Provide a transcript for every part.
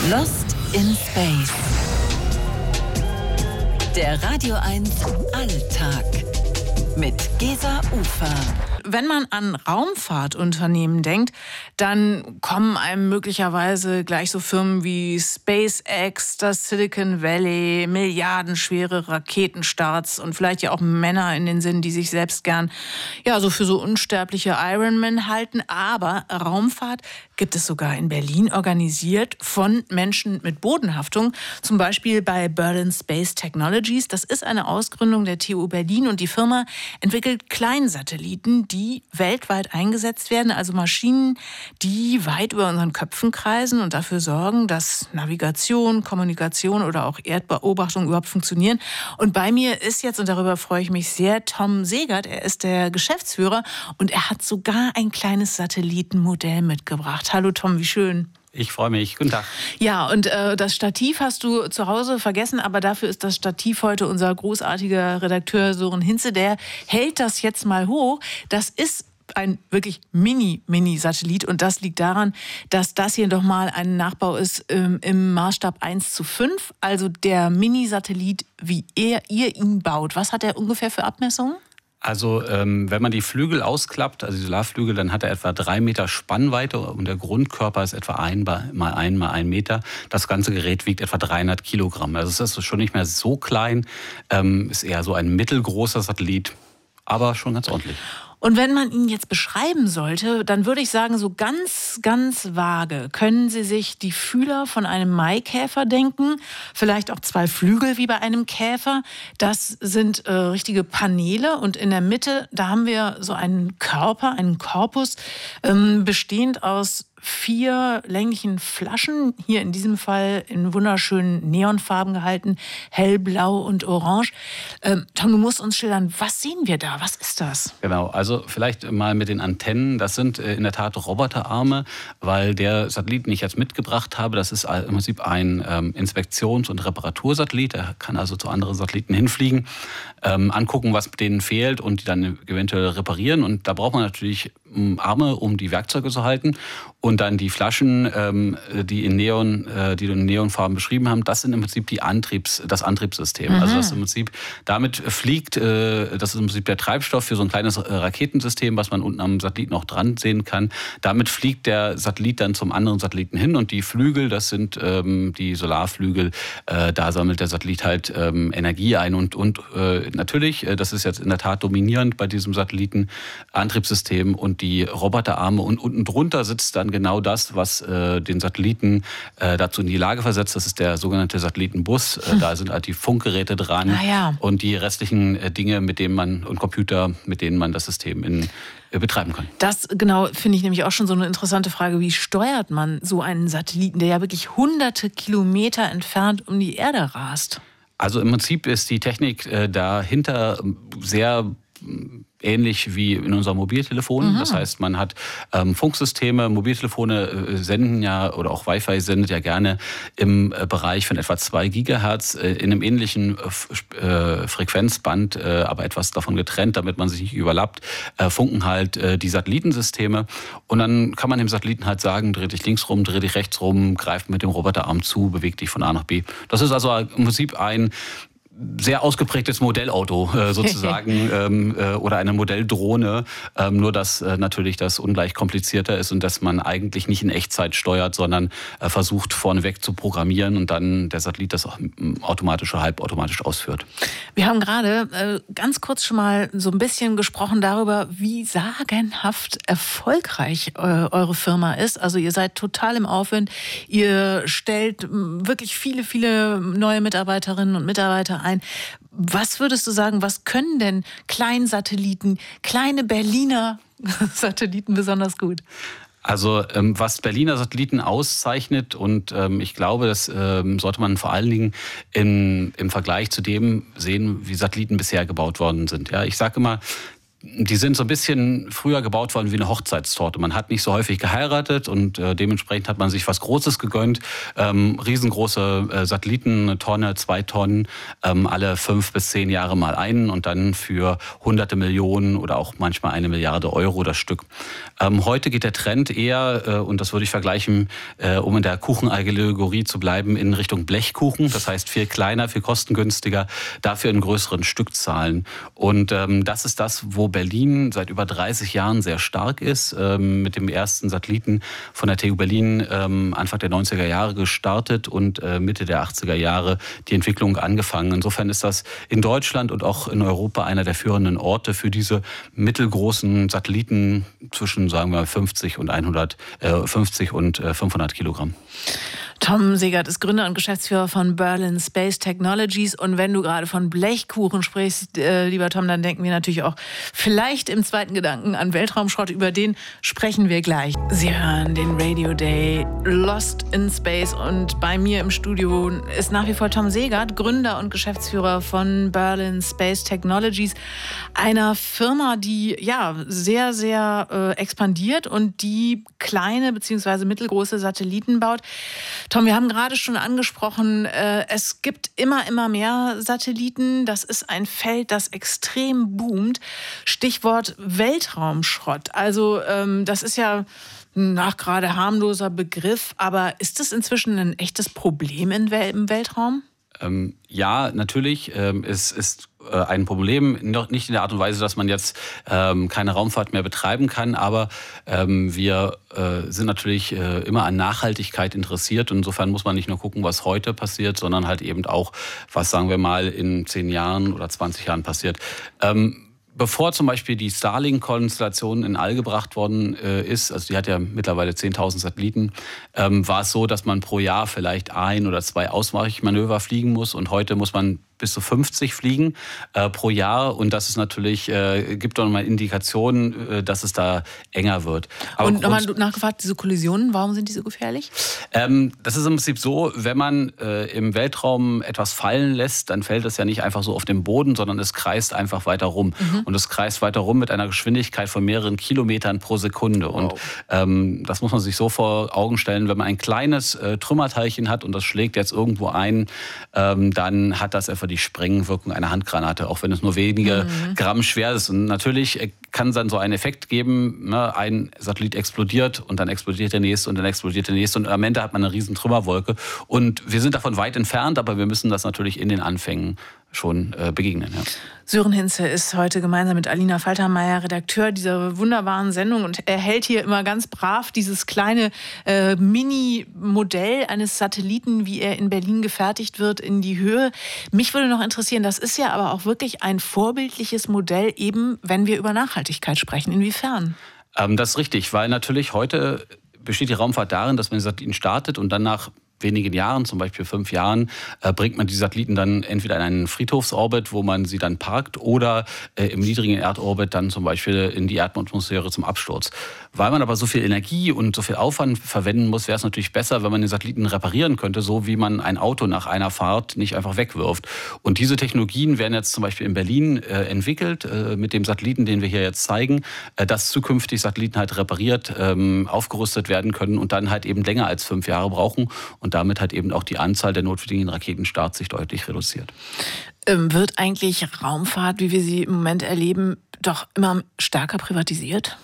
Lost in Space. Der Radio 1 Alltag mit Gesa Ufer. Wenn man an Raumfahrtunternehmen denkt, dann kommen einem möglicherweise gleich so Firmen wie SpaceX, das Silicon Valley, milliardenschwere Raketenstarts und vielleicht ja auch Männer in den Sinn, die sich selbst gern so für so unsterbliche Ironman halten. Aber Raumfahrt gibt es sogar in Berlin, organisiert von Menschen mit Bodenhaftung, zum Beispiel bei Berlin Space Technologies. Das ist eine Ausgründung der TU Berlin und die Firma entwickelt Kleinsatelliten, die weltweit eingesetzt werden, also Maschinen, die weit über unseren Köpfen kreisen und dafür sorgen, dass Navigation, Kommunikation oder auch Erdbeobachtung überhaupt funktionieren. Und bei mir ist jetzt, und darüber freue ich mich sehr, Tom Segert. Er ist der Geschäftsführer und er hat sogar ein kleines Satellitenmodell mitgebracht. Hallo Tom, wie schön. Ich freue mich. Guten Tag. Ja, und das Stativ hast du zu Hause vergessen, aber dafür ist das Stativ heute unser großartiger Redakteur Sören Hinze. Der hält das jetzt mal hoch. Das ist ein wirklich Mini-Satellit und das liegt daran, dass das hier doch mal ein Nachbau ist im Maßstab 1:5. Also der Mini-Satellit, wie ihr ihn baut. Was hat er ungefähr für Abmessungen? Also wenn man die Flügel ausklappt, also die Solarflügel, dann hat er etwa 3 Meter Spannweite und der Grundkörper ist etwa 1 mal 1 Meter. Das ganze Gerät wiegt etwa 300 Kilogramm. Also es ist schon nicht mehr so klein, ist eher so ein mittelgroßer Satellit, aber schon ganz ordentlich. Und wenn man ihn jetzt beschreiben sollte, dann würde ich sagen, so ganz, ganz vage können Sie sich die Fühler von einem Maikäfer denken, vielleicht auch 2 Flügel wie bei einem Käfer. Das sind richtige Paneele und in der Mitte, da haben wir so einen Körper, einen Korpus, bestehend aus 4 länglichen Flaschen, hier in diesem Fall in wunderschönen Neonfarben gehalten, hellblau und orange. Tom, du musst uns schildern, was sehen wir da? Was ist das? Genau, also vielleicht mal mit den Antennen. Das sind in der Tat Roboterarme, weil der Satellit, den ich jetzt mitgebracht habe, das ist im Prinzip ein Inspektions- und Reparatursatellit. Der kann also zu anderen Satelliten hinfliegen, angucken, was denen fehlt und die dann eventuell reparieren. Und da braucht man natürlich Arme, um die Werkzeuge zu halten. Und dann die Flaschen, die du in Neonfarben beschrieben haben, das sind im Prinzip das Antriebssystem. Mhm. Also das im Prinzip, damit fliegt, das ist im Prinzip der Treibstoff für so ein kleines Raketensystem, was man unten am Satelliten auch dran sehen kann. Damit fliegt der Satellit dann zum anderen Satelliten hin und die Flügel, das sind die Solarflügel, da sammelt der Satellit halt Energie ein und natürlich, das ist jetzt in der Tat dominierend bei diesem Satellitenantriebssystem und die Roboterarme und unten drunter sitzt dann genau das, was den Satelliten dazu in die Lage versetzt. Das ist der sogenannte Satellitenbus. Da sind halt die Funkgeräte dran und die restlichen Dinge, und Computer, mit denen man das System betreiben kann. Das genau finde ich nämlich auch schon so eine interessante Frage. Wie steuert man so einen Satelliten, der ja wirklich hunderte Kilometer entfernt um die Erde rast? Also im Prinzip ist die Technik dahinter sehr ähnlich wie in unserem Mobiltelefon. Mhm. Das heißt, man hat Funksysteme, Mobiltelefone senden ja, oder auch Wi-Fi sendet ja gerne im Bereich von etwa 2 Gigahertz in einem ähnlichen Frequenzband, aber etwas davon getrennt, damit man sich nicht überlappt, funken halt die Satellitensysteme. Und dann kann man dem Satelliten halt sagen, dreh dich links rum, dreh dich rechts rum, greif mit dem Roboterarm zu, beweg dich von A nach B. Das ist also im Prinzip ein sehr ausgeprägtes Modellauto sozusagen oder eine Modelldrohne, nur dass natürlich das ungleich komplizierter ist und dass man eigentlich nicht in Echtzeit steuert, sondern versucht vorneweg zu programmieren und dann der Satellit das auch automatisch oder halbautomatisch ausführt. Wir haben gerade ganz kurz schon mal so ein bisschen gesprochen darüber, wie sagenhaft erfolgreich eure Firma ist. Also ihr seid total im Aufwind, ihr stellt wirklich viele, viele neue Mitarbeiterinnen und Mitarbeiter ein. Was würdest du sagen, was können denn Kleinsatelliten, kleine Berliner Satelliten besonders gut? Also was Berliner Satelliten auszeichnet und ich glaube, das sollte man vor allen Dingen im Vergleich zu dem sehen, wie Satelliten bisher gebaut worden sind. Ja, ich sage immer, Die sind so ein bisschen früher gebaut worden wie eine Hochzeitstorte. Man hat nicht so häufig geheiratet und dementsprechend hat man sich was Großes gegönnt. Riesengroße Satelliten, 1 Tonne, 2 Tonnen, alle 5 bis 10 Jahre mal einen und dann für hunderte Millionen oder auch manchmal 1 Milliarde Euro das Stück. Heute geht der Trend eher, und das würde ich vergleichen, um in der Kuchenallegorie zu bleiben, in Richtung Blechkuchen. Das heißt viel kleiner, viel kostengünstiger, dafür in größeren Stückzahlen. Und das ist das, wo Berlin seit über 30 Jahren sehr stark ist, mit dem ersten Satelliten von der TU Berlin Anfang der 90er Jahre gestartet und Mitte der 80er Jahre die Entwicklung angefangen. Insofern ist das in Deutschland und auch in Europa einer der führenden Orte für diese mittelgroßen Satelliten zwischen, sagen wir, 50 und 500 Kilogramm. Tom Segert ist Gründer und Geschäftsführer von Berlin Space Technologies. Und wenn du gerade von Blechkuchen sprichst, lieber Tom, dann denken wir natürlich auch vielleicht im zweiten Gedanken an Weltraumschrott. Über den sprechen wir gleich. Sie hören den Radio Day Lost in Space. Und bei mir im Studio ist nach wie vor Tom Segert, Gründer und Geschäftsführer von Berlin Space Technologies. Einer Firma, die ja sehr, sehr expandiert und die kleine bzw. mittelgroße Satelliten baut. Tom, wir haben gerade schon angesprochen, es gibt immer mehr Satelliten. Das ist ein Feld, das extrem boomt. Stichwort Weltraumschrott. Also das ist ja gerade harmloser Begriff, aber ist das inzwischen ein echtes Problem im Weltraum? Ja, natürlich. Es ist ein Problem, noch nicht in der Art und Weise, dass man jetzt keine Raumfahrt mehr betreiben kann, aber wir sind natürlich immer an Nachhaltigkeit interessiert. Und insofern muss man nicht nur gucken, was heute passiert, sondern halt eben auch, was, sagen wir mal, in 10 Jahren oder 20 Jahren passiert. Bevor zum Beispiel die Starlink-Konstellation in All gebracht worden ist, also die hat ja mittlerweile 10.000 Satelliten, war es so, dass man pro Jahr vielleicht 1 oder 2 Ausweichmanöver fliegen muss. Und heute muss man bis zu 50 fliegen pro Jahr. Und das ist natürlich, gibt doch mal Indikationen, dass es da enger wird. Aber und nochmal nachgefragt, diese Kollisionen, warum sind die so gefährlich? Das ist im Prinzip so, wenn man im Weltraum etwas fallen lässt, dann fällt es ja nicht einfach so auf den Boden, sondern es kreist einfach weiter rum. Und es kreist weiter rum mit einer Geschwindigkeit von mehreren Kilometern pro Sekunde. Wow. Und das muss man sich so vor Augen stellen, wenn man ein kleines Trümmerteilchen hat und das schlägt jetzt irgendwo ein, dann hat das etwa die Sprengwirkung einer Handgranate, auch wenn es nur wenige Gramm schwer ist. Und natürlich kann es dann so einen Effekt geben, ne? Ein Satellit explodiert und dann explodiert der nächste und dann explodiert der nächste und am Ende hat man eine riesen Trümmerwolke. Und wir sind davon weit entfernt, aber wir müssen das natürlich in den Anfängen schon begegnen. Ja. Sören Hinze ist heute gemeinsam mit Alina Faltermeier Redakteur dieser wunderbaren Sendung und er hält hier immer ganz brav dieses kleine Mini-Modell eines Satelliten, wie er in Berlin gefertigt wird, in die Höhe. Mich würde noch interessieren, das ist ja aber auch wirklich ein vorbildliches Modell, eben wenn wir über Nachhaltigkeit sprechen. Inwiefern? Das ist richtig, weil natürlich heute besteht die Raumfahrt darin, dass man den Satelliten startet und dann nach wenigen Jahren, zum Beispiel 5 Jahren, bringt man die Satelliten dann entweder in einen Friedhofsorbit, wo man sie dann parkt, oder im niedrigen Erdorbit dann zum Beispiel in die Erdatmosphäre zum Absturz. Weil man aber so viel Energie und so viel Aufwand verwenden muss, wäre es natürlich besser, wenn man den Satelliten reparieren könnte, so wie man ein Auto nach einer Fahrt nicht einfach wegwirft. Und diese Technologien werden jetzt zum Beispiel in Berlin entwickelt, mit dem Satelliten, den wir hier jetzt zeigen, dass zukünftig Satelliten halt repariert, aufgerüstet werden können und dann halt eben länger als 5 Jahre brauchen. Und damit hat eben auch die Anzahl der notwendigen Raketenstarts sich deutlich reduziert. Wird eigentlich Raumfahrt, wie wir sie im Moment erleben, doch immer stärker privatisiert?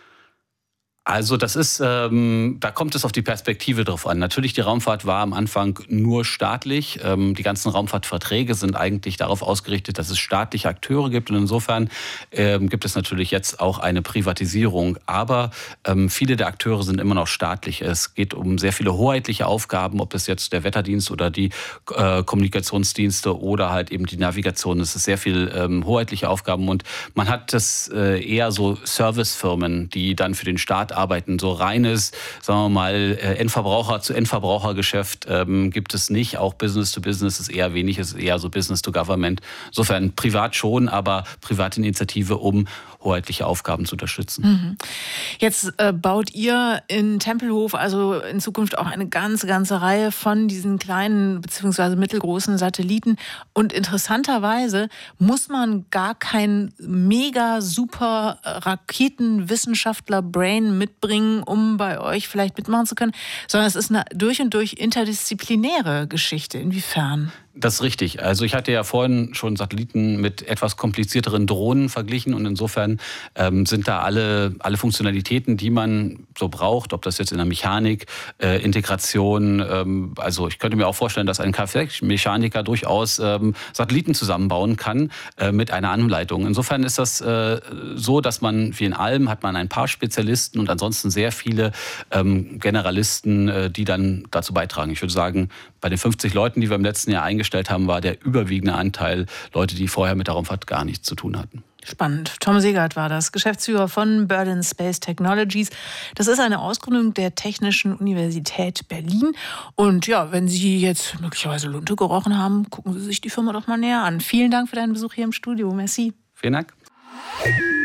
Also das ist, da kommt es auf die Perspektive drauf an. Natürlich, die Raumfahrt war am Anfang nur staatlich. Die ganzen Raumfahrtverträge sind eigentlich darauf ausgerichtet, dass es staatliche Akteure gibt. Und insofern gibt es natürlich jetzt auch eine Privatisierung. Aber viele der Akteure sind immer noch staatlich. Es geht um sehr viele hoheitliche Aufgaben, ob das jetzt der Wetterdienst oder die Kommunikationsdienste oder halt eben die Navigation. Es ist sehr viel hoheitliche Aufgaben. Und man hat das eher so Servicefirmen, die dann für den Staat arbeiten. So reines, sagen wir mal, Endverbraucher-zu-Endverbraucher-Geschäft gibt es nicht. Auch Business to Business ist eher wenig, ist eher so Business to Government. Insofern privat schon, aber private Initiative, um hoheitliche Aufgaben zu unterstützen. Jetzt baut ihr in Tempelhof also in Zukunft auch eine ganze Reihe von diesen kleinen bzw. mittelgroßen Satelliten. Und interessanterweise muss man gar kein mega super Raketenwissenschaftler-Brain mitbringen, um bei euch vielleicht mitmachen zu können, sondern es ist eine durch und durch interdisziplinäre Geschichte. Inwiefern? Das ist richtig. Also ich hatte ja vorhin schon Satelliten mit etwas komplizierteren Drohnen verglichen und insofern sind da alle Funktionalitäten, die man so braucht, ob das jetzt in der Mechanik, Integration, also ich könnte mir auch vorstellen, dass ein Kfz-Mechaniker durchaus Satelliten zusammenbauen kann mit einer Anleitung. Insofern ist das so, dass man, wie in allem, hat man ein paar Spezialisten und ansonsten sehr viele Generalisten, die dann dazu beitragen. Ich würde sagen, bei den 50 Leuten, die wir im letzten Jahr eingestellt haben, war der überwiegende Anteil Leute, die vorher mit der Raumfahrt gar nichts zu tun hatten. Spannend. Tom Segert war das, Geschäftsführer von Berlin Space Technologies. Das ist eine Ausgründung der Technischen Universität Berlin. Und ja, wenn Sie jetzt möglicherweise Lunte gerochen haben, gucken Sie sich die Firma doch mal näher an. Vielen Dank für deinen Besuch hier im Studio. Merci. Vielen Dank.